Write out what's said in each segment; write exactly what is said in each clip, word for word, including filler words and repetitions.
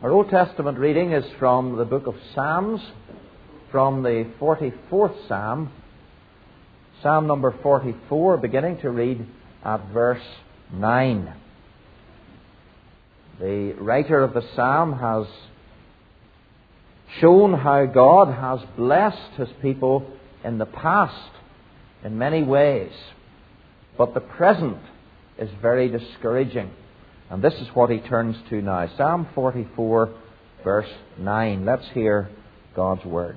Our Old Testament reading is from the book of Psalms, from the forty-fourth Psalm, Psalm number forty-four, beginning to read at verse nine. The writer of the Psalm has shown how God has blessed His people in the past in many ways, but the present is very discouraging. And this is what he turns to now. Psalm forty-four, verse nine. Let's hear God's word.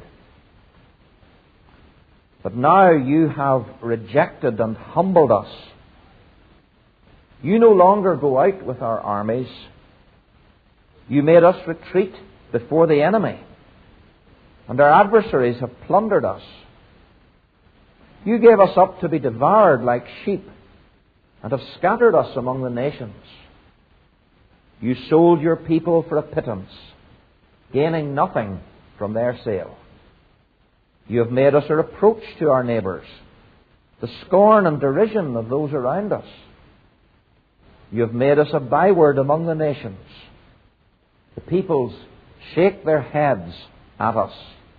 But now you have rejected and humbled us. You no longer go out with our armies. You made us retreat before the enemy, and our adversaries have plundered us. You gave us up to be devoured like sheep, and have scattered us among the nations. You sold your people for a pittance, gaining nothing from their sale. You have made us a reproach to our neighbours, the scorn and derision of those around us. You have made us a byword among the nations. The peoples shake their heads at us.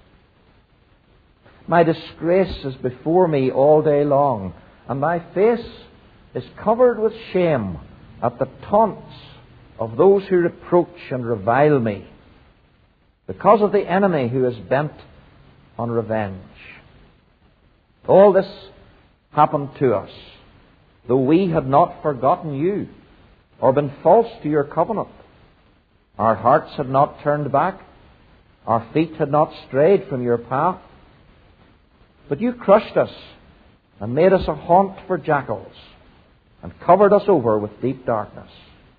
My disgrace is before me all day long, and my face is covered with shame at the taunts of those who reproach and revile me, because of the enemy who is bent on revenge. All this happened to us, though we had not forgotten you, or been false to your covenant. Our hearts had not turned back, our feet had not strayed from your path. But you crushed us, and made us a haunt for jackals, and covered us over with deep darkness.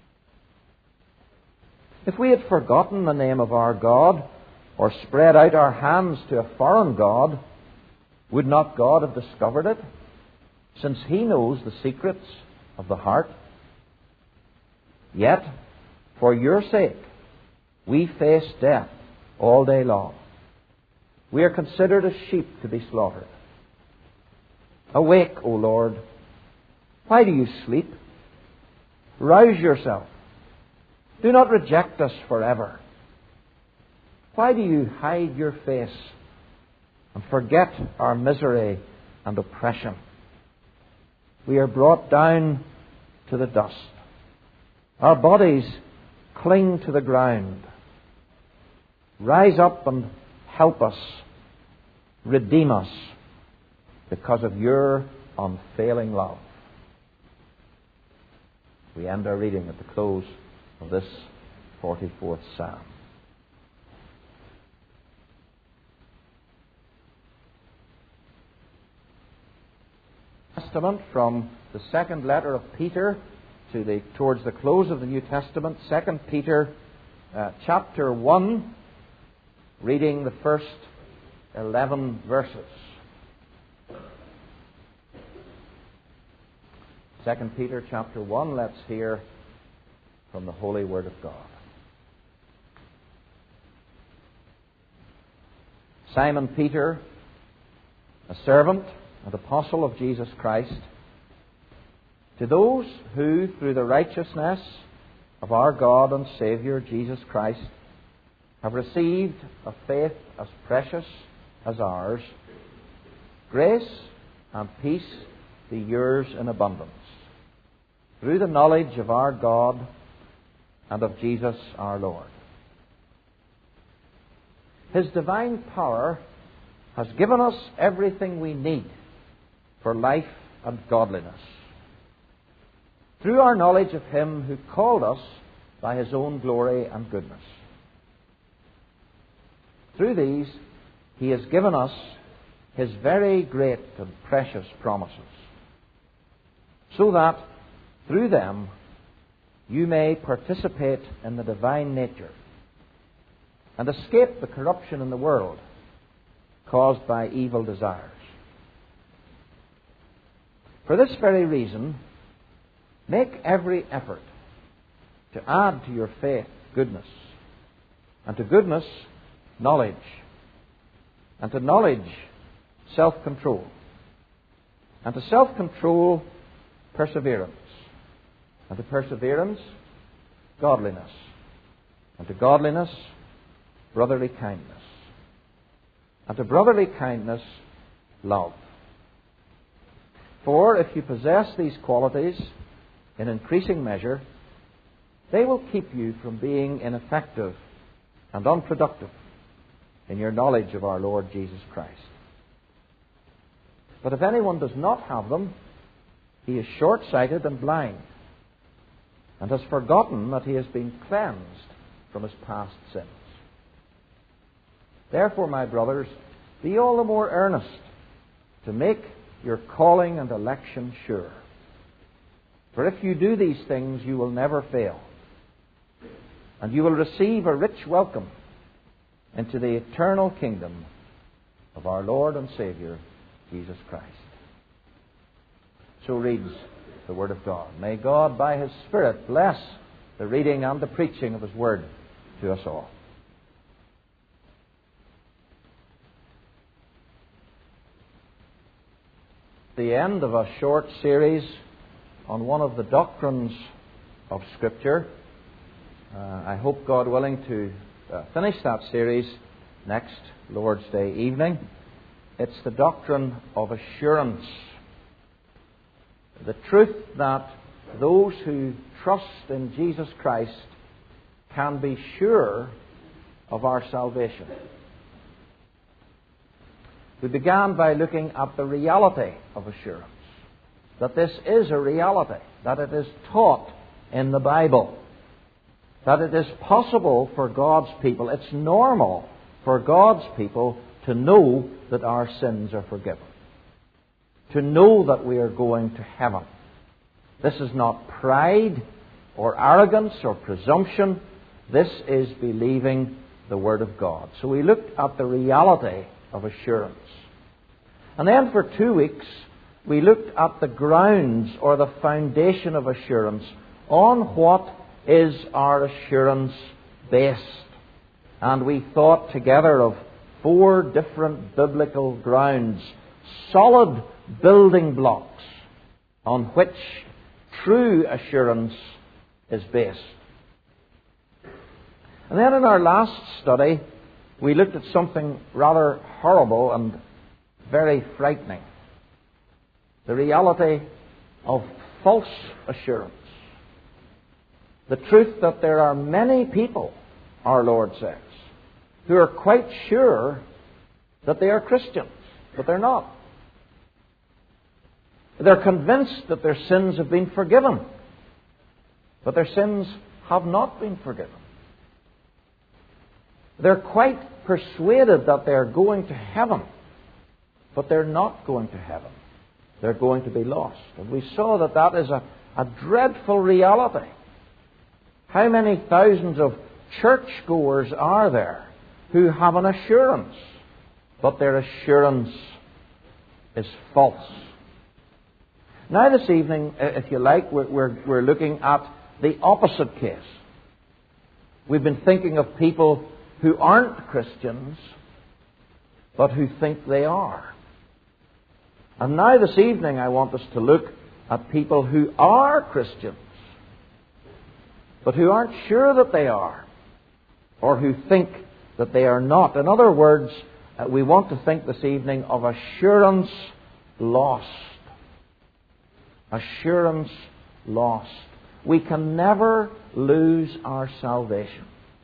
If we had forgotten the name of our God, or spread out our hands to a foreign god, would not God have discovered it, since He knows the secrets of the heart? Yet, for your sake, we face death all day long. We are considered as sheep to be slaughtered. Awake, O Lord. Why do you sleep? Rouse yourself. Do not reject us forever. Why do you hide your face and forget our misery and oppression? We are brought down to the dust. Our bodies cling to the ground. Rise up and help us. Redeem us because of your unfailing love. We end our reading at the close of this forty-fourth Psalm. Testament from the second letter of Peter to the towards the close of the New Testament, Second Peter uh, chapter one, reading the first eleven verses. Second Peter chapter one, let's hear from the Holy Word of God. Simon Peter, a servant and apostle of Jesus Christ, to those who, through the righteousness of our God and Saviour Jesus Christ, have received a faith as precious as ours, grace and peace be yours in abundance, through the knowledge of our God and of Jesus our Lord. His divine power has given us everything we need for life and godliness, through our knowledge of Him who called us by His own glory and goodness. Through these, He has given us His very great and precious promises, so that through them you may participate in the divine nature and escape the corruption in the world caused by evil desires. For this very reason, make every effort to add to your faith goodness, and to goodness knowledge, and to knowledge self-control, and to self-control perseverance, and to perseverance godliness, And to godliness, brotherly kindness. And to brotherly kindness, love. For if you possess these qualities in increasing measure, they will keep you from being ineffective and unproductive in your knowledge of our Lord Jesus Christ. But if anyone does not have them, he is short-sighted and blind, and has forgotten that he has been cleansed from his past sins. Therefore, my brothers, be all the more earnest to make your calling and election sure. For if you do these things, you will never fail, and you will receive a rich welcome into the eternal kingdom of our Lord and Saviour, Jesus Christ. So reads the Word of God. May God, by His Spirit, bless the reading and the preaching of His Word to us all. The end of a short series on one of the doctrines of Scripture. Uh, I hope, God willing, to uh, finish that series next Lord's Day evening. It's the doctrine of assurance. The truth that those who trust in Jesus Christ can be sure of our salvation. We began by looking at the reality of assurance. That this is a reality. That it is taught in the Bible. That it is possible for God's people, it's normal for God's people to know that our sins are forgiven. To know that we are going to heaven. This is not pride or arrogance or presumption. This is believing the Word of God. So we looked at the reality of assurance. And then for two weeks we looked at the grounds or the foundation of assurance. On what is our assurance based? And we thought together of four different biblical grounds, solid building blocks on which true assurance is based. And then in our last study, we looked at something rather horrible and very frightening. The reality of false assurance. The truth that there are many people, our Lord says, who are quite sure that they are Christians, but they're not. They're convinced that their sins have been forgiven, but their sins have not been forgiven. They're quite persuaded that they're going to heaven, but they're not going to heaven. They're going to be lost. And we saw that that is a, a dreadful reality. How many thousands of churchgoers are there who have an assurance, but their assurance is false? Now this evening, if you like, we're, we're, we're looking at the opposite case. We've been thinking of people who aren't Christians, but who think they are. And now this evening I want us to look at people who are Christians, but who aren't sure that they are, or who think that they are not. In other words, uh, we want to think this evening of assurance lost. Assurance lost. We can never lose our salvation.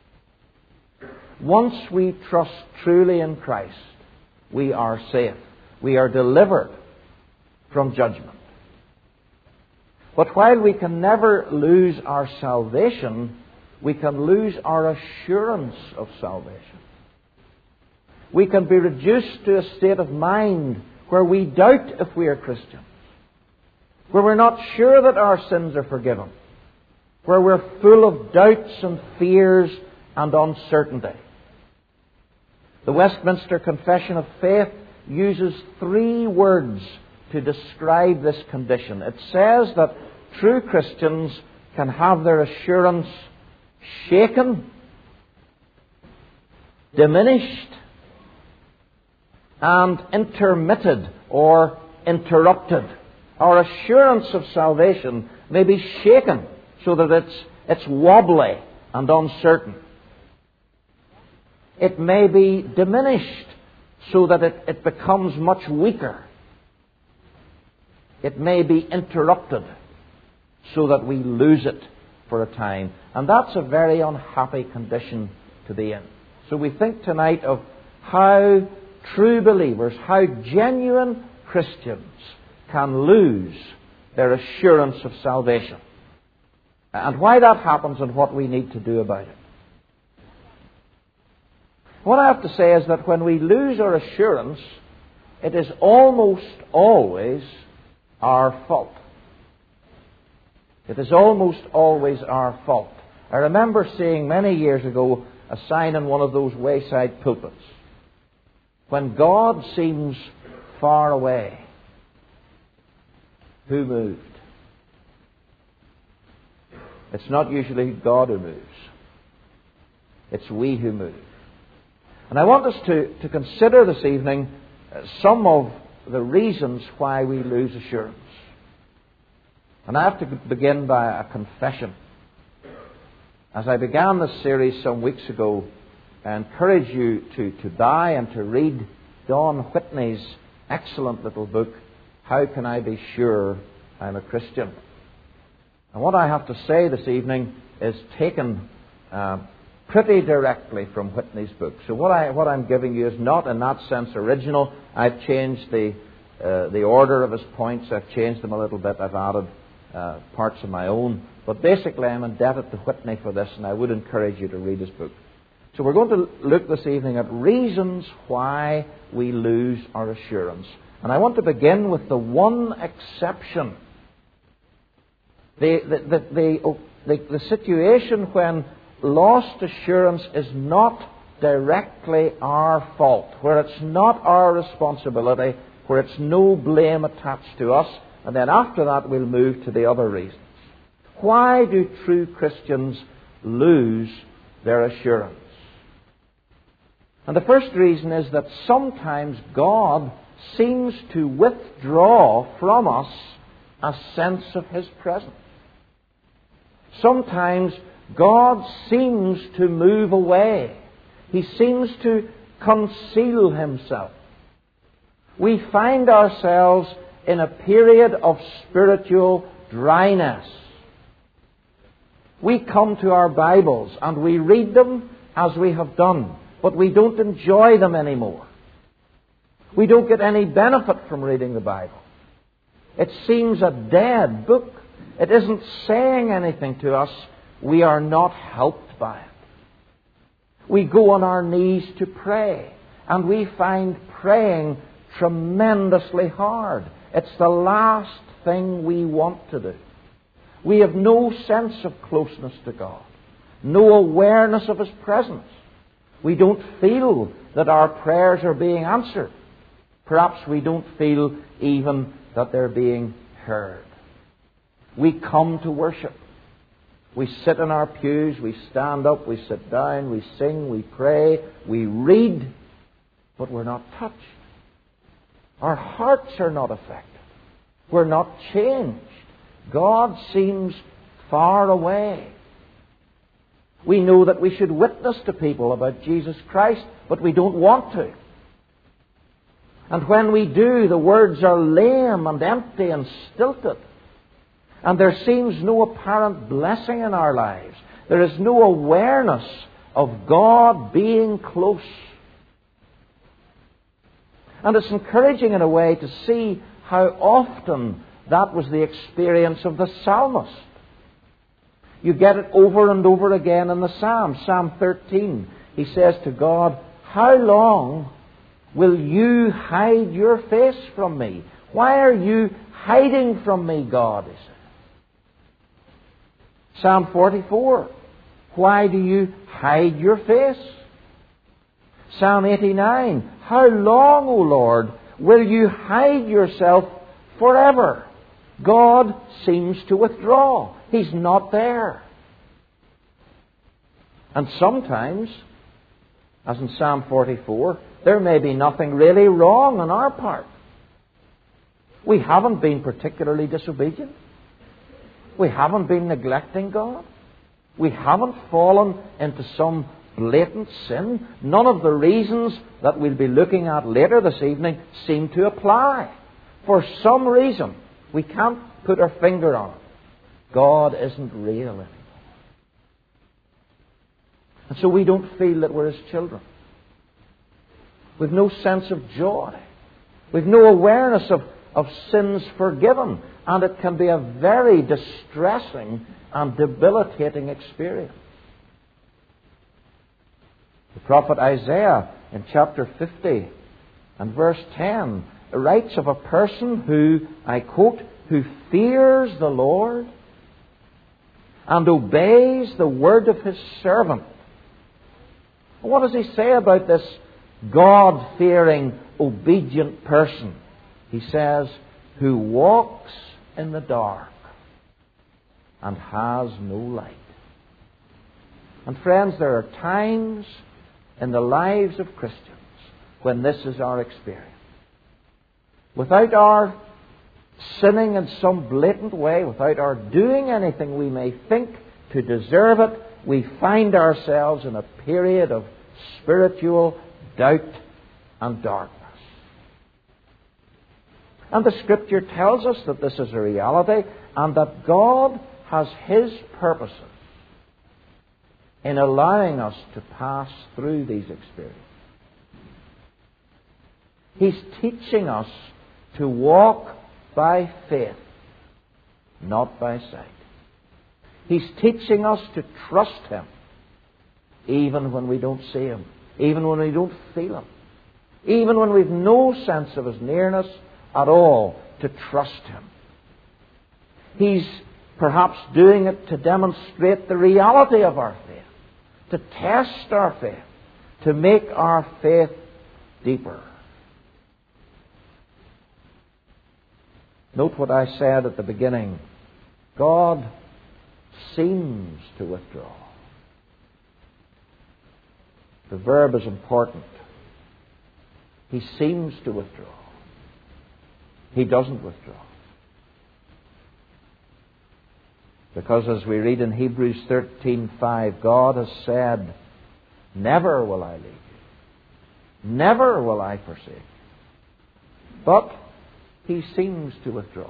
Once we trust truly in Christ, we are safe. We are delivered from judgment. But while we can never lose our salvation, we can lose our assurance of salvation. We can be reduced to a state of mind where we doubt if we are Christians, where we're not sure that our sins are forgiven, where we're full of doubts and fears and uncertainty. The Westminster Confession of Faith uses three words to describe this condition. It says that true Christians can have their assurance shaken, diminished, and intermitted or interrupted. Our assurance of salvation may be shaken so that it's, it's wobbly and uncertain. It may be diminished so that it, it becomes much weaker. It may be interrupted so that we lose it for a time. And that's a very unhappy condition to be in. So we think tonight of how true believers, how genuine Christians can lose their assurance of salvation. And why that happens and what we need to do about it. What I have to say is that when we lose our assurance, it is almost always our fault. It is almost always our fault. I remember seeing many years ago a sign in one of those wayside pulpits. When God seems far away, who moved? It's not usually God who moves. It's we who move. And I want us to, to consider this evening some of the reasons why we lose assurance. And I have to begin by a confession. As I began this series some weeks ago, I encourage you to, to buy and to read Don Whitney's excellent little book, How Can I Be Sure I'm a Christian? And what I have to say this evening is taken uh, pretty directly from Whitney's book. So what, I, what I'm giving you is not in that sense original. I've changed the, uh, the order of his points. I've changed them a little bit. I've added uh, parts of my own. But basically I'm indebted to Whitney for this, and I would encourage you to read his book. So we're going to look this evening at reasons why we lose our assurance. And I want to begin with the one exception. The, the, the, the, the, the situation when lost assurance is not directly our fault, where it's not our responsibility, where it's no blame attached to us, and then after that we'll move to the other reasons. Why do true Christians lose their assurance? And the first reason is that sometimes God seems to withdraw from us a sense of His presence. Sometimes God seems to move away. He seems to conceal Himself. We find ourselves in a period of spiritual dryness. We come to our Bibles and we read them as we have done, but we don't enjoy them anymore. We don't get any benefit from reading the Bible. It seems a dead book. It isn't saying anything to us. We are not helped by it. We go on our knees to pray, and we find praying tremendously hard. It's the last thing we want to do. We have no sense of closeness to God, no awareness of His presence. We don't feel that our prayers are being answered. Perhaps we don't feel even that they're being heard. We come to worship. We sit in our pews, we stand up, we sit down, we sing, we pray, we read, but we're not touched. Our hearts are not affected. We're not changed. God seems far away. We know that we should witness to people about Jesus Christ, but we don't want to. And when we do, the words are lame and empty and stilted. And there seems no apparent blessing in our lives. There is no awareness of God being close. And it's encouraging in a way to see how often that was the experience of the psalmist. You get it over and over again in the Psalm. Psalm thirteen, he says to God, "How long will you hide your face from me? Why are you hiding from me, God?" He says. Psalm forty-four, "Why do you hide your face?" Psalm eighty-nine, "How long, O Lord, will you hide yourself forever?" God seems to withdraw. He's not there. And sometimes, as in Psalm forty-four, there may be nothing really wrong on our part. We haven't been particularly disobedient. We haven't been neglecting God. We haven't fallen into some blatant sin. None of the reasons that we'll be looking at later this evening seem to apply. For some reason, we can't put our finger on it. God isn't real anymore. And so we don't feel that we're His children. We've no sense of joy. We've no awareness of, of sins forgiven. And it can be a very distressing and debilitating experience. The prophet Isaiah in chapter fifty and verse ten writes of a person who, I quote, who fears the Lord and obeys the word of His servant. What does he say about this God-fearing, obedient person? He says, who walks in the dark and has no light. And friends, there are times in the lives of Christians when this is our experience. Without our sinning in some blatant way, without our doing anything we may think to deserve it, we find ourselves in a period of spiritual doubt and darkness. And the Scripture tells us that this is a reality and that God has His purposes in allowing us to pass through these experiences. He's teaching us to walk by faith, not by sight. He's teaching us to trust Him, even when we don't see Him, even when we don't feel Him, even when we've no sense of His nearness at all, to trust Him. He's perhaps doing it to demonstrate the reality of our faith, to test our faith, to make our faith deeper. Note what I said at the beginning. God seems to withdraw. The verb is important. He seems to withdraw. He doesn't withdraw. Because as we read in Hebrews thirteen five, God has said, never will I leave you. Never will I forsake you. But He seems to withdraw.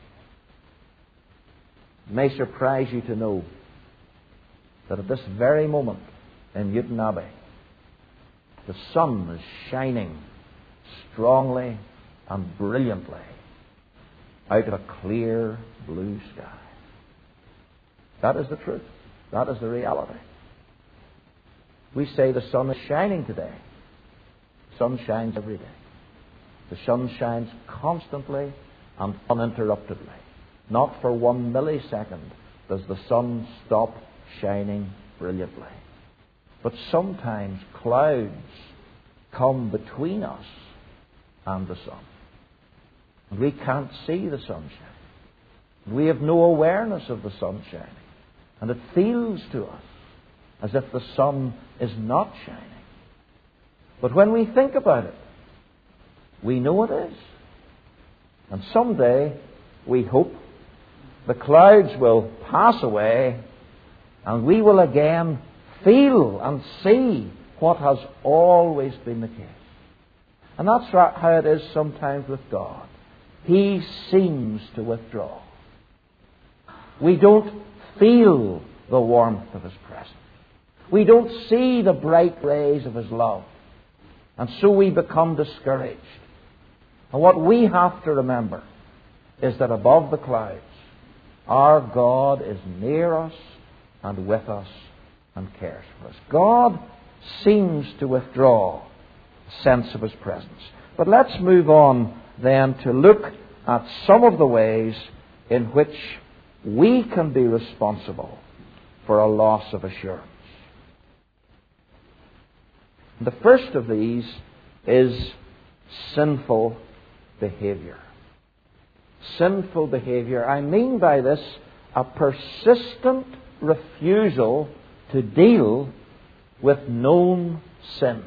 It may surprise you to know that at this very moment in Newton Abbey, the sun is shining strongly and brilliantly out of a clear blue sky. That is the truth. That is the reality. We say the sun is shining today. The sun shines every day. The sun shines constantly and uninterruptedly. Not for one millisecond does the sun stop shining brilliantly. But sometimes clouds come between us and the sun. And we can't see the sunshine. We have no awareness of the sun shining. And it feels to us as if the sun is not shining. But when we think about it, we know it is. And someday, we hope, the clouds will pass away and we will again feel and see what has always been the case. And that's how it is sometimes with God. He seems to withdraw. We don't feel the warmth of His presence. We don't see the bright rays of His love. And so we become discouraged. And what we have to remember is that above the clouds, our God is near us and with us and cares for us. God seems to withdraw a sense of His presence. But let's move on then to look at some of the ways in which we can be responsible for a loss of assurance. The first of these is sinful behavior. Sinful behavior. I mean by this a persistent refusal to deal with known sin.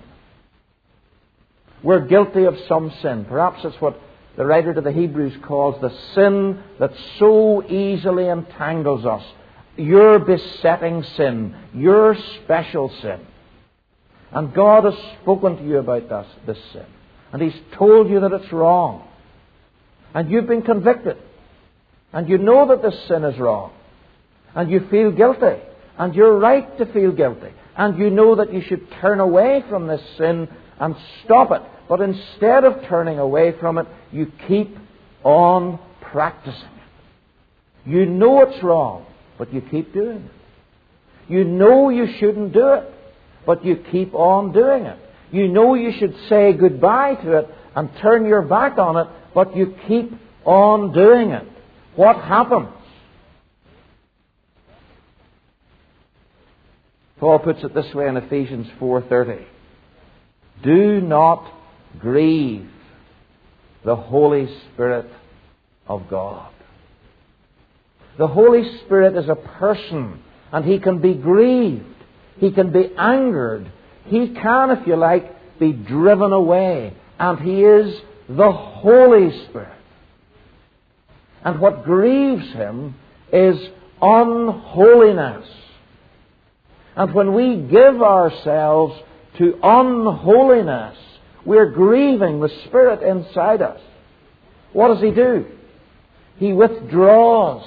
We're guilty of some sin. Perhaps it's what the writer to the Hebrews calls the sin that so easily entangles us. Your besetting sin, your special sin. And God has spoken to you about this, this sin. And He's told you that it's wrong. And you've been convicted. And you know that this sin is wrong. And you feel guilty. And you're right to feel guilty. And you know that you should turn away from this sin and stop it. But instead of turning away from it, you keep on practicing it. You know it's wrong, but you keep doing it. You know you shouldn't do it, but you keep on doing it. You know you should say goodbye to it and turn your back on it, but you keep on doing it. What happens? Paul puts it this way in Ephesians four thirty. Do not grieve the Holy Spirit of God. The Holy Spirit is a person, and He can be grieved. He can be angered. He can, if you like, be driven away. And He is the Holy Spirit. And what grieves Him is unholiness. And when we give ourselves to unholiness, we're grieving the Spirit inside us. What does He do? He withdraws.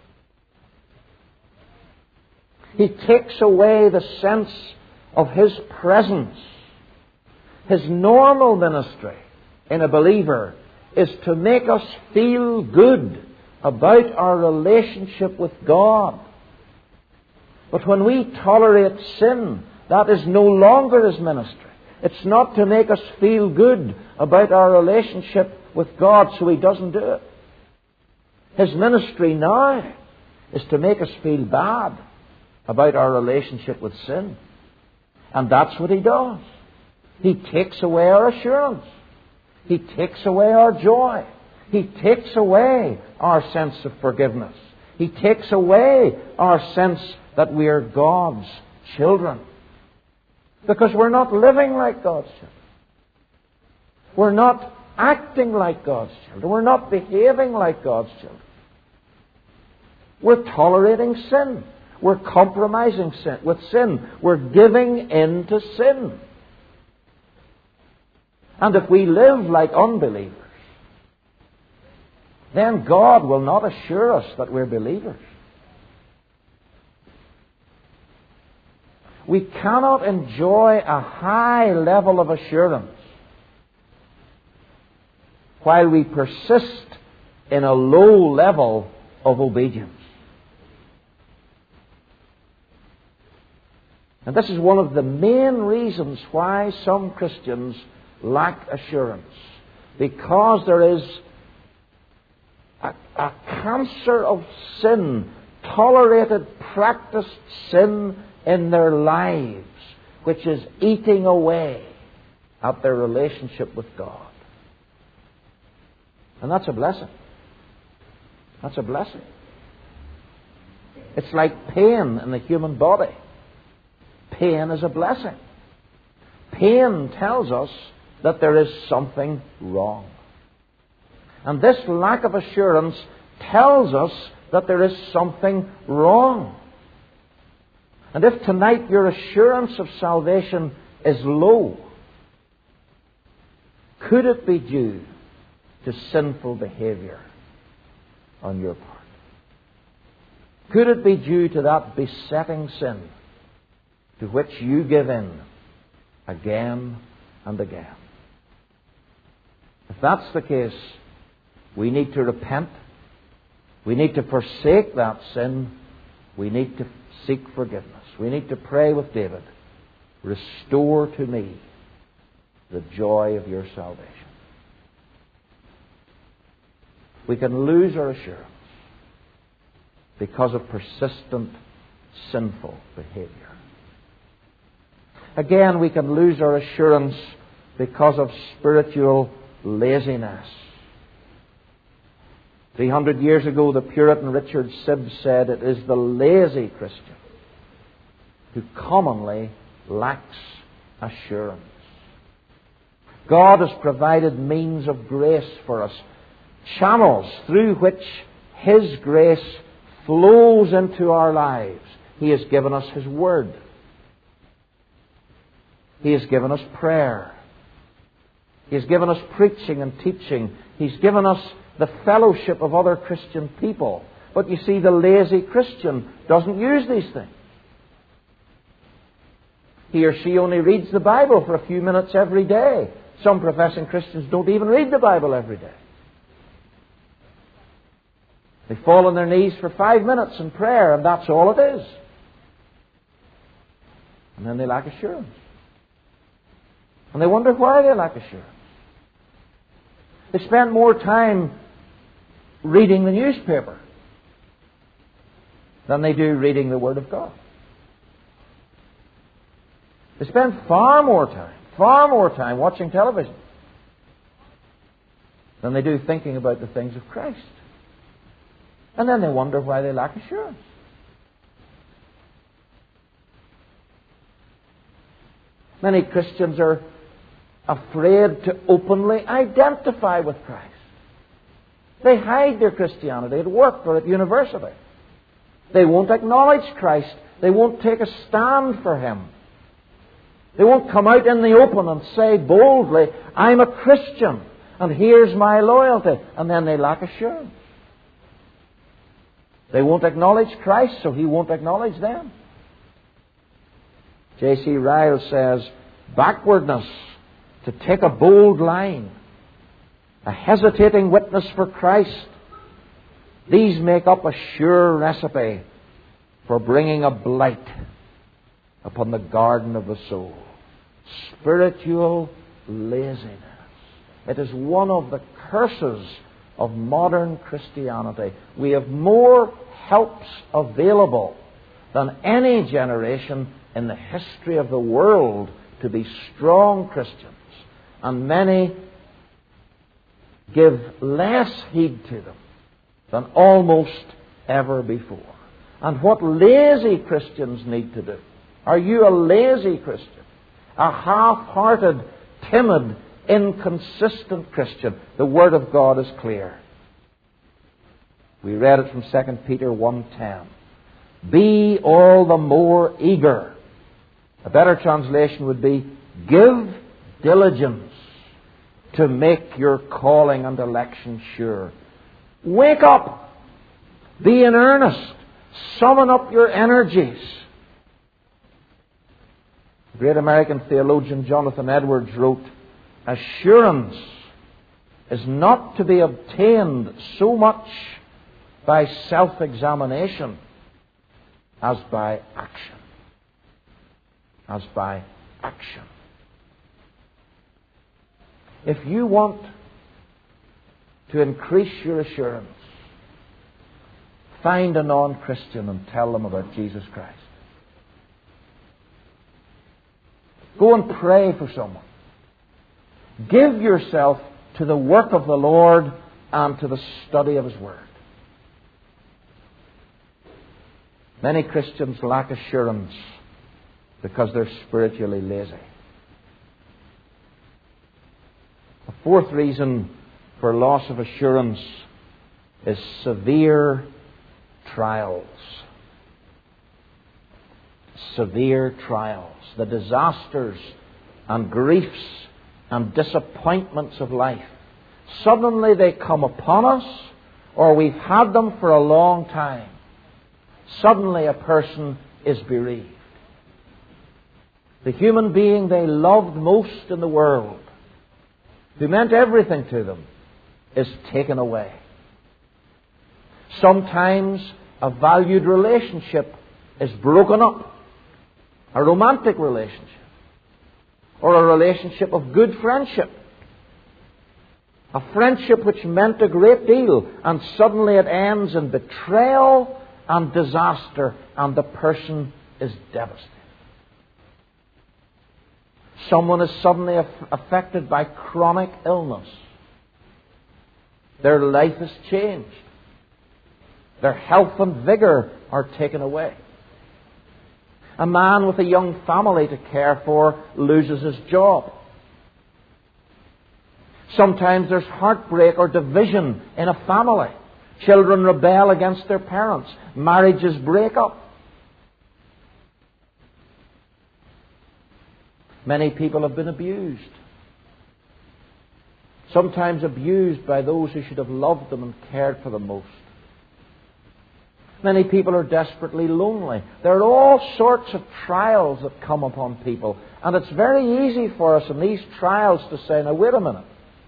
He takes away the sense of His presence. His normal ministry in a believer is to make us feel good about our relationship with God. But when we tolerate sin, that is no longer His ministry. It's not to make us feel good about our relationship with God so He doesn't do it. His ministry now is to make us feel bad about our relationship with sin. And that's what He does. He takes away our assurance. He takes away our joy. He takes away our sense of forgiveness. He takes away our sense that we are God's children. Because we're not living like God's children. We're not acting like God's children. We're not behaving like God's children. We're tolerating sin. We're compromising sin with sin. We're giving in to sin. And if we live like unbelievers, then God will not assure us that we're believers. We cannot enjoy a high level of assurance while we persist in a low level of obedience. And this is one of the main reasons why some Christians lack assurance. Because there is a, a cancer of sin, tolerated, practiced sin in their lives, which is eating away at their relationship with God. And that's a blessing. That's a blessing. It's like pain in the human body. Pain is a blessing. Pain tells us that there is something wrong. And this lack of assurance tells us that there is something wrong. And if tonight your assurance of salvation is low, could it be due to sinful behavior on your part? Could it be due to that besetting sin to which you give in again and again? If that's the case, we need to repent. We need to forsake that sin. We need to seek forgiveness. We need to pray with David, restore to me the joy of your salvation. We can lose our assurance because of persistent sinful behavior. Again, we can lose our assurance because of spiritual laziness. Three hundred years ago, the Puritan Richard Sibbes said, "It is the lazy Christian who commonly lacks assurance." God has provided means of grace for us, channels through which His grace flows into our lives. He has given us His Word. He has given us prayer. He has given us preaching and teaching. He's given us the fellowship of other Christian people. But you see, the lazy Christian doesn't use these things. He or she only reads the Bible for a few minutes every day. Some professing Christians don't even read the Bible every day. They fall on their knees for five minutes in prayer, and that's all it is. And then they lack assurance. And they wonder why they lack assurance. They spend more time reading the newspaper than they do reading the Word of God. They spend far more time, far more time watching television than they do thinking about the things of Christ. And then they wonder why they lack assurance. Many Christians are afraid to openly identify with Christ. They hide their Christianity at work or at university. They won't acknowledge Christ. They won't take a stand for Him. They won't come out in the open and say boldly, I'm a Christian, and here's my loyalty. And then they lack assurance. They won't acknowledge Christ, so He won't acknowledge them. J C Ryle says, backwardness to take a bold line, a hesitating witness for Christ, these make up a sure recipe for bringing a blight upon the garden of the soul. Spiritual laziness. It is one of the curses of modern Christianity. We have more helps available than any generation in the history of the world to be strong Christians. And many give less heed to them than almost ever before. And what lazy Christians need to do. Are you a lazy Christian? A half-hearted, timid, inconsistent Christian? The Word of God is clear. We read it from Second Peter one ten. Be all the more eager. A better translation would be, give diligence to make your calling and election sure. Wake up. Be in earnest. Summon up your energies. The great American theologian Jonathan Edwards wrote, assurance is not to be obtained so much by self-examination as by action. As by action. If you want to increase your assurance, find a non-Christian and tell them about Jesus Christ. Go and pray for someone. Give yourself to the work of the Lord and to the study of His Word. Many Christians lack assurance because they're spiritually lazy. A fourth reason for loss of assurance is severe trials. Severe trials. The disasters and griefs and disappointments of life. Suddenly they come upon us, or we've had them for a long time. Suddenly a person is bereaved. The human being they loved most in the world, who meant everything to them, is taken away. Sometimes a valued relationship is broken up. A romantic relationship. Or a relationship of good friendship. A friendship which meant a great deal, and suddenly it ends in betrayal and disaster, and the person is devastated. Someone is suddenly affected by chronic illness. Their life is changed. Their health and vigor are taken away. A man with a young family to care for loses his job. Sometimes there's heartbreak or division in a family. Children rebel against their parents. Marriages break up. Many people have been abused. Sometimes abused by those who should have loved them and cared for them most. Many people are desperately lonely. There are all sorts of trials that come upon people. And it's very easy for us in these trials to say, now wait a minute.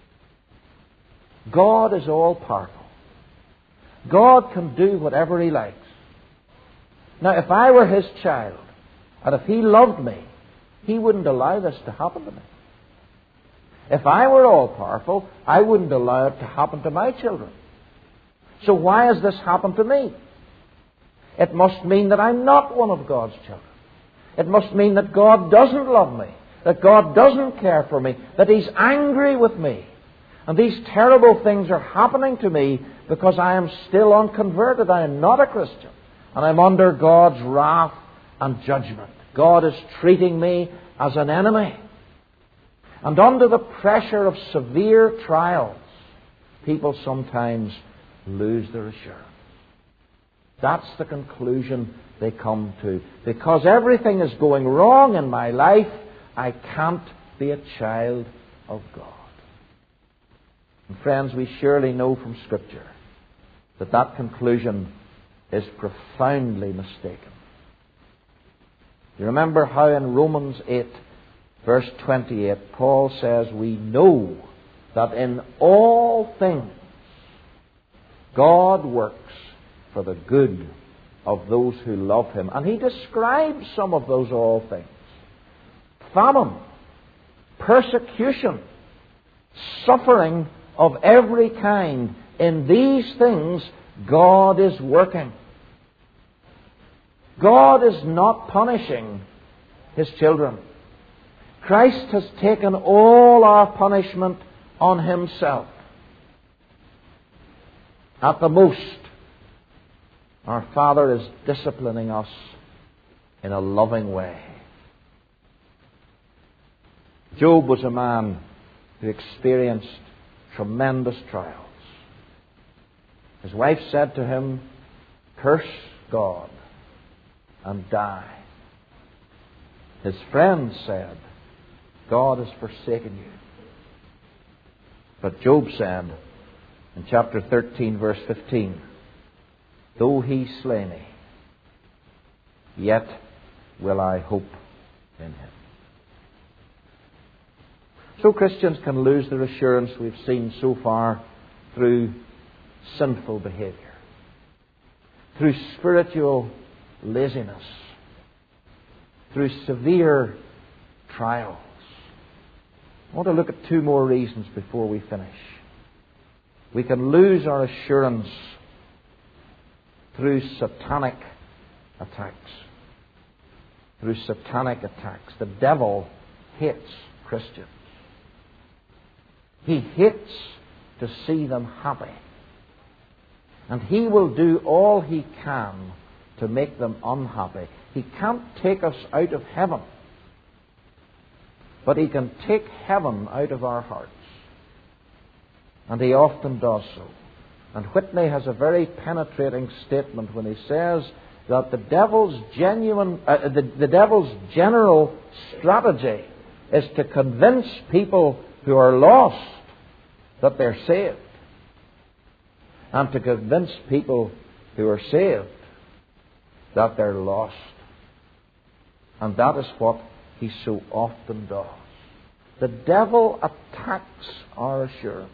God is all powerful. God can do whatever He likes. Now if I were His child, and if He loved me, He wouldn't allow this to happen to me. If I were all powerful, I wouldn't allow it to happen to my children. So why has this happened to me? It must mean that I'm not one of God's children. It must mean that God doesn't love me, that God doesn't care for me, that He's angry with me. And these terrible things are happening to me because I am still unconverted. I am not a Christian. And I'm under God's wrath and judgment. God is treating me as an enemy. And under the pressure of severe trials, people sometimes lose their assurance. That's the conclusion they come to. Because everything is going wrong in my life, I can't be a child of God. And friends, we surely know from Scripture that that conclusion is profoundly mistaken. You remember how in Romans eight, verse twenty-eight, Paul says, we know that in all things God works for the good of those who love Him. And he describes some of those all things. Famine, persecution, suffering of every kind. In these things, God is working. God is not punishing His children. Christ has taken all our punishment on Himself. At the most, our Father is disciplining us in a loving way. Job was a man who experienced tremendous trials. His wife said to him, curse God and die. His friends said, God has forsaken you. But Job said in chapter thirteen, verse fifteen, though He slay me, yet will I hope in Him. So Christians can lose their assurance, we've seen so far, through sinful behavior, through spiritual laziness, through severe trials. I want to look at two more reasons before we finish. We can lose our assurance through satanic attacks. Through satanic attacks. The devil hates Christians. He hates to see them happy. And he will do all he can to make them unhappy. He can't take us out of heaven, but he can take heaven out of our hearts. And he often does so. And Whitney has a very penetrating statement when he says that the devil's genuine, uh, the, the devil's general strategy is to convince people who are lost that they're saved, and to convince people who are saved that they're lost. And that is what he so often does. The devil attacks our assurance.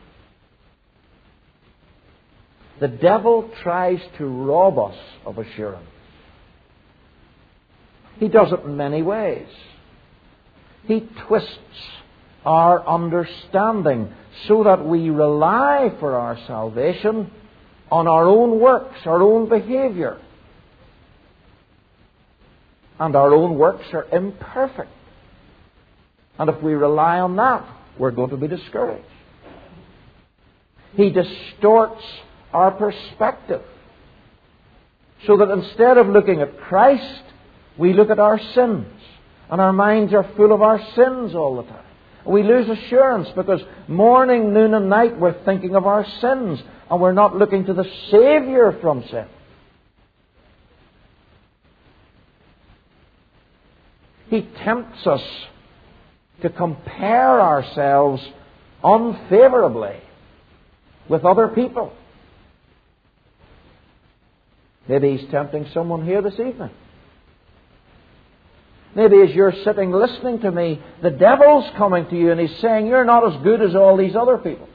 The devil tries to rob us of assurance. He does it in many ways. He twists our understanding so that we rely for our salvation on our own works, our own behavior. And our own works are imperfect. And if we rely on that, we're going to be discouraged. He distorts our perspective so that instead of looking at Christ, we look at our sins. And our minds are full of our sins all the time. We lose assurance because morning, noon and night we're thinking of our sins and we're not looking to the Savior from sin. He tempts us to compare ourselves unfavorably with other people. Maybe he's tempting someone here this evening. Maybe as you're sitting listening to me, the devil's coming to you and he's saying, you're not as good as all these other people.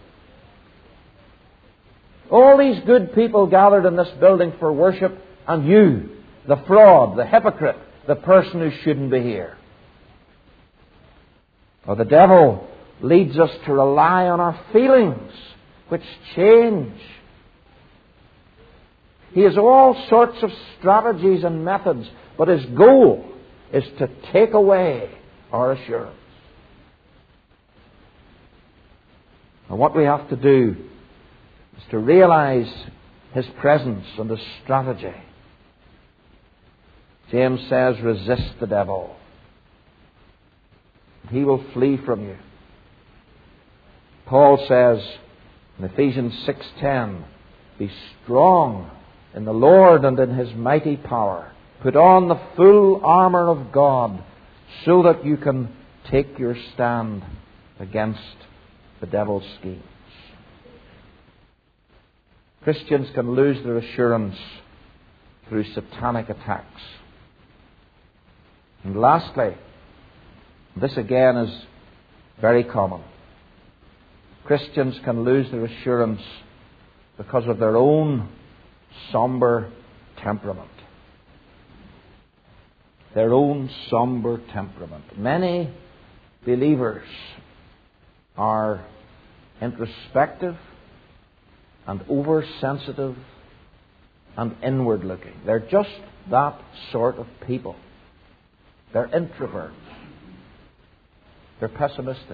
All these good people gathered in this building for worship, and you, the fraud, the hypocrite, the person who shouldn't be here. Or the devil leads us to rely on our feelings, which change. He has all sorts of strategies and methods, but his goal is to take away our assurance. And what we have to do is to realize his presence and his strategy. James says, resist the devil. He will flee from you. Paul says in Ephesians six ten, be strong in the Lord and in his mighty power. Put on the full armour of God so that you can take your stand against the devil's schemes. Christians can lose their assurance through satanic attacks. And lastly, this again is very common. Christians can lose their assurance because of their own somber temperament. Their own somber temperament. Many believers are introspective and oversensitive and inward looking. They're just that sort of people. They're introverts. They're pessimistic.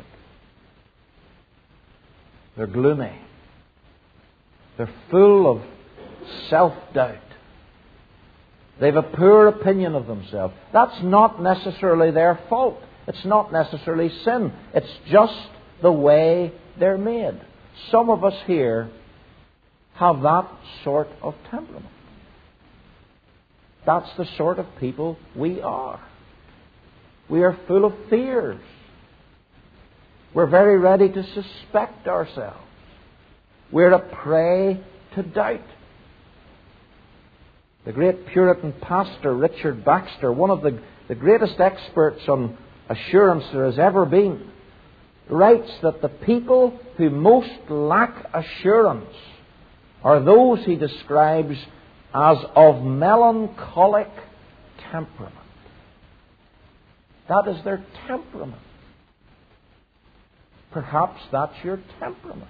They're gloomy. They're full of self-doubt. They've a poor opinion of themselves. That's not necessarily their fault. It's not necessarily sin. It's just the way they're made. Some of us here have that sort of temperament. That's the sort of people we are. We are full of fears. We're very ready to suspect ourselves. We're a prey to doubt. The great Puritan pastor Richard Baxter, one of the, the greatest experts on assurance there has ever been, writes that the people who most lack assurance are those he describes as of melancholic temperament. That is their temperament. Perhaps that's your temperament.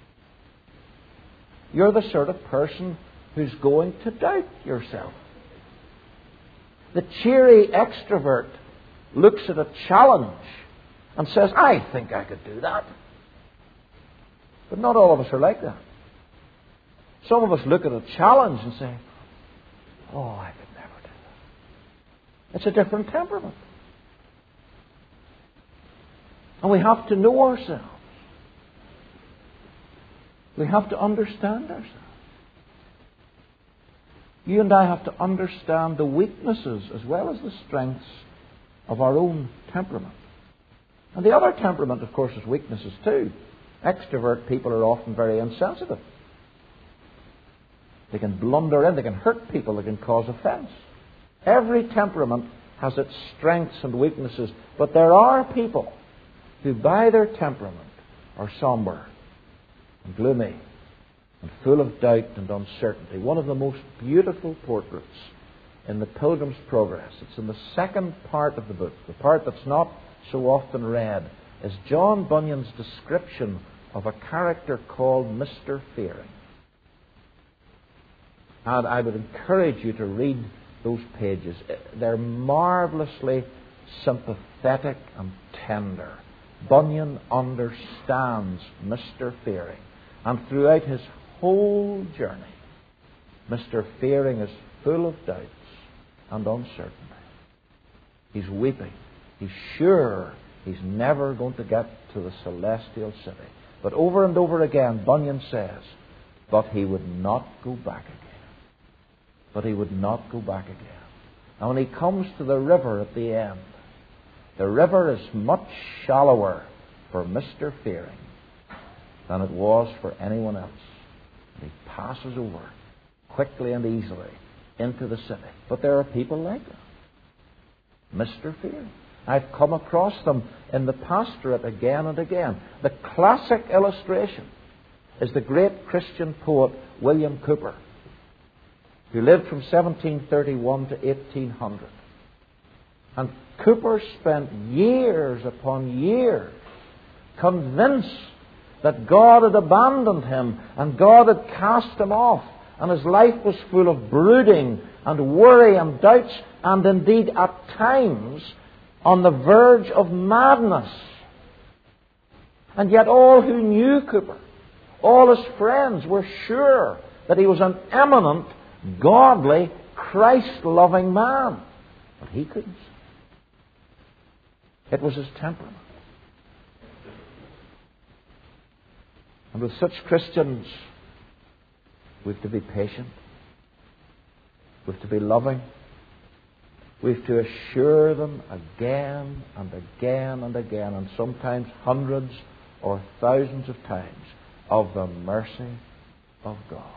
You're the sort of person who's going to doubt yourself. The cheery extrovert looks at a challenge and says, I think I could do that. But not all of us are like that. Some of us look at a challenge and say, oh, I could never do that. It's a different temperament. And we have to know ourselves. We have to understand ourselves. You and I have to understand the weaknesses as well as the strengths of our own temperament. And the other temperament, of course, has weaknesses too. Extrovert people are often very insensitive. They can blunder in, they can hurt people, they can cause offence. Every temperament has its strengths and weaknesses, but there are people who by their temperament are somber and gloomy and full of doubt and uncertainty. One of the most beautiful portraits in the Pilgrim's Progress, it's in the second part of the book, the part that's not so often read, is John Bunyan's description of a character called Mister Fearing. And I would encourage you to read those pages. They're marvellously sympathetic and tender. Bunyan understands Mister Fearing. And throughout his whole journey, Mister Fearing is full of doubts and uncertainty. He's weeping. He's sure he's never going to get to the celestial city. But over and over again, Bunyan says, but he would not go back again. But he would not go back again. And when he comes to the river at the end, The river is much shallower for Mister Fearing than it was for anyone else. And he passes over quickly and easily into the city. But there are people like that. Mister Fearing. I've come across them in the pastorate again and again. The classic illustration is the great Christian poet William Cowper, who lived from seventeen thirty-one to eighteen hundred. And Cowper spent years upon years convinced that God had abandoned him and God had cast him off, and his life was full of brooding and worry and doubts, and indeed at times on the verge of madness. And yet all who knew Cowper, all his friends, were sure that he was an eminent, godly, Christ-loving man. But he couldn't. It was his temperament. And with such Christians, we've to be patient. We've to be loving. We've to assure them again and again and again, and sometimes hundreds or thousands of times, of the mercy of God.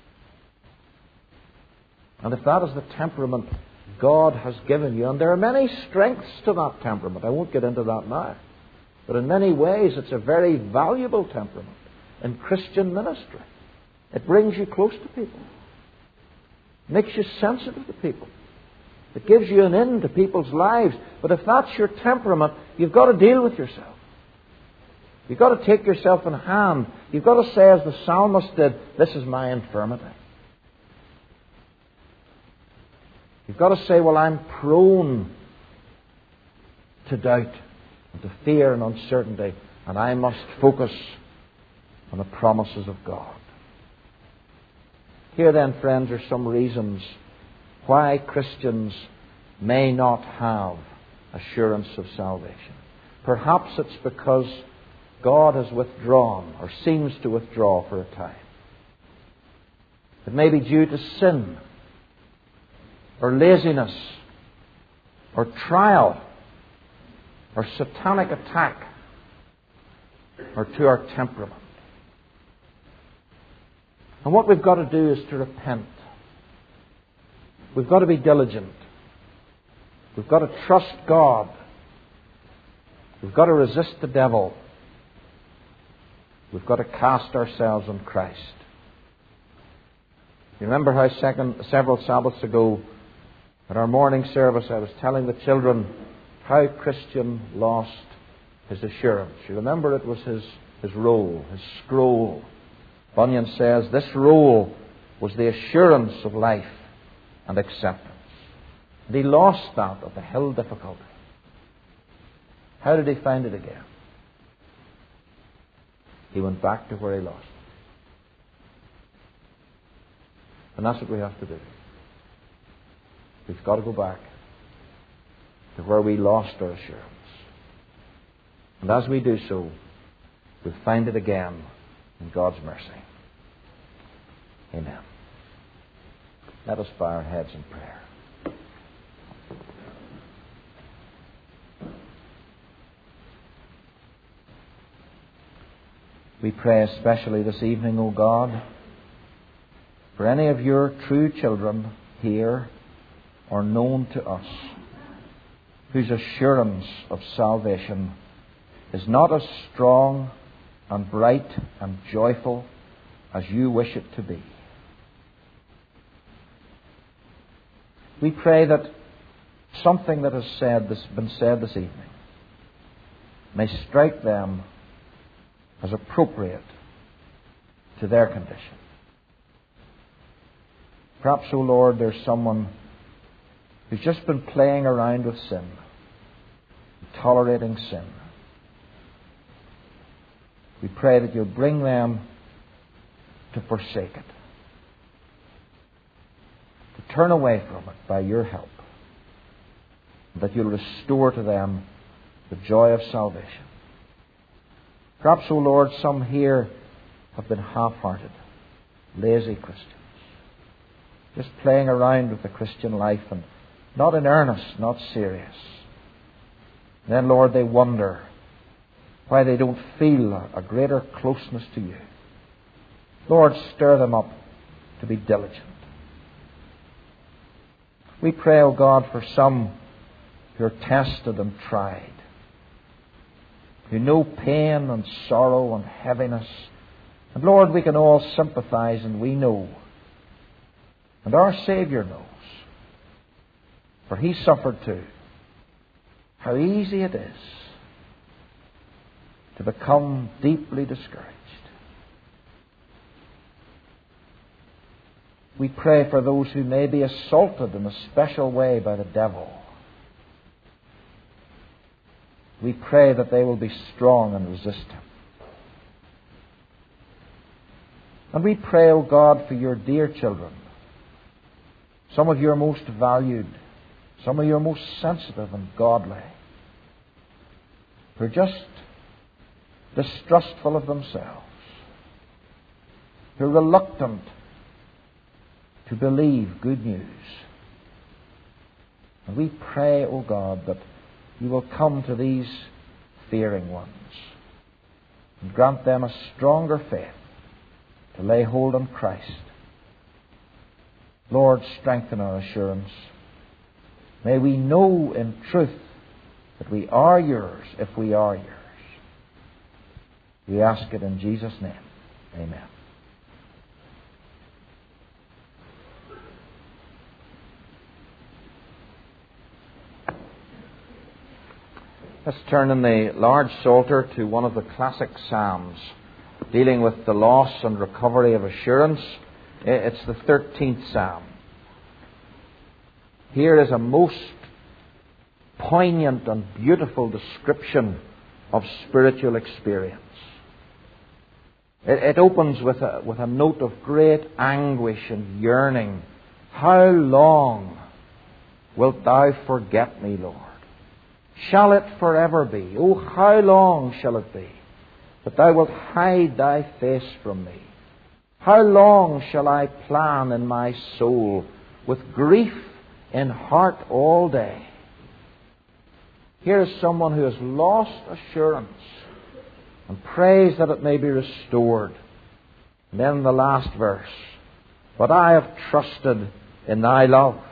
And if that is the temperament God has given you, and there are many strengths to that temperament, I won't get into that now, but in many ways it's a very valuable temperament in Christian ministry. It brings you close to people, makes you sensitive to people. It gives you an in to people's lives. But if that's your temperament, you've got to deal with yourself. You've got to take yourself in hand. You've got to say, as the psalmist did, this is my infirmity. You've got to say, well, I'm prone to doubt and to fear and uncertainty, and I must focus on the promises of God. Here then, friends, are some reasons why Christians may not have assurance of salvation. Perhaps it's because God has withdrawn, or seems to withdraw for a time. It may be due to sin, or laziness, or trial, or satanic attack, or to our temperament. And what we've got to do is to repent. We've got to be diligent. We've got to trust God. We've got to resist the devil. We've got to cast ourselves on Christ. You remember how second, several Sabbaths ago at our morning service I was telling the children how Christian lost his assurance. You remember it was his, his roll, his scroll. Bunyan says this roll was the assurance of life and acceptance. And he lost that at the hill difficulty. How did he find it again? He went back to where he lost it. And that's what we have to do. We've got to go back to where we lost our assurance. And as we do so, we'll find it again in God's mercy. Amen. Let us bow our heads in prayer. We pray especially this evening, O God, for any of your true children here or known to us, whose assurance of salvation is not as strong and bright and joyful as you wish it to be. We pray that something that has said this, been said this evening may strike them as appropriate to their condition. Perhaps, O Lord, there's someone who's just been playing around with sin, tolerating sin. We pray that you'll bring them to forsake it, to turn away from it by your help, and that you'll restore to them the joy of salvation. Perhaps, O Lord, some here have been half-hearted, lazy Christians, just playing around with the Christian life and not in earnest, not serious. Then, Lord, they wonder why they don't feel a greater closeness to you. Lord, stir them up to be diligent. We pray, O God, for some who are tested and tried, who know pain and sorrow and heaviness. And Lord, we can all sympathize, and we know. And our Saviour knows. For He suffered too. How easy it is to become deeply discouraged. We pray for those who may be assaulted in a special way by the devil. We pray that they will be strong and resist him. And we pray, O God, for your dear children, some of your most valued, some of your most sensitive and godly, who are just distrustful of themselves, who are reluctant to believe good news. And we pray, O God, that you will come to these fearing ones and grant them a stronger faith to lay hold on Christ. Lord, strengthen our assurance. May we know in truth that we are yours if we are yours. We ask it in Jesus' name. Amen. Let's turn in the large Psalter to one of the classic Psalms dealing with the loss and recovery of assurance. It's the thirteenth Psalm. Here is a most poignant and beautiful description of spiritual experience. It, it opens with a, with a note of great anguish and yearning. How long wilt thou forget me, Lord? Shall it forever be? Oh, how long shall it be that thou wilt hide thy face from me? How long shall I plan in my soul with grief in heart all day? Here is someone who has lost assurance and prays that it may be restored. And then the last verse, but I have trusted in thy love.